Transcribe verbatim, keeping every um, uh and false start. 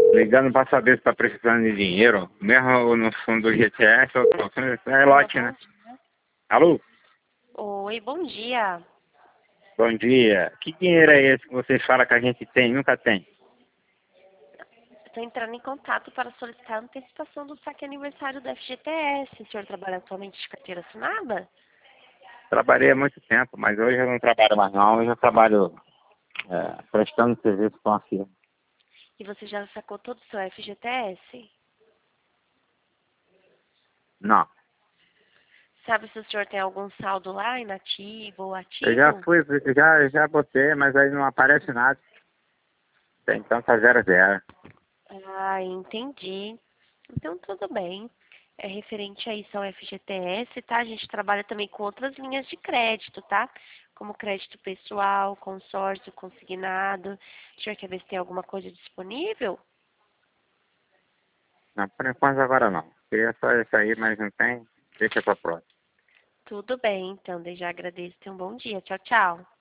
Ligando para saber se está precisando de dinheiro, mesmo no fundo do G T S, ou é lote, né? Alô? Oi, bom dia. Bom dia. Que dinheiro é esse que vocês falam que a gente tem? Nunca tem. Estou entrando em contato para solicitar a antecipação do saque aniversário do F G T S. O senhor trabalha atualmente de carteira assinada? Trabalhei há muito tempo, mas hoje eu não trabalho mais não. Hoje eu trabalho é, prestando serviço para uma firma. E você já sacou todo o seu F G T S? Não. Sabe se o senhor tem algum saldo lá, inativo ou Eu já ativo? fui, já, já botei, mas aí não aparece nada. Tem então tá zero zero. Ah, entendi. Então tudo bem. É referente a isso ao F G T S, tá? A gente trabalha também com outras linhas de crédito, tá? Como crédito pessoal, consórcio, consignado. O senhor quer ver se tem alguma coisa disponível? Não, por enquanto agora não. Queria só isso aí, mas não tem. Deixa pra próxima. Tudo bem, então. Desde já agradeço. Tenha um bom dia. Tchau, tchau.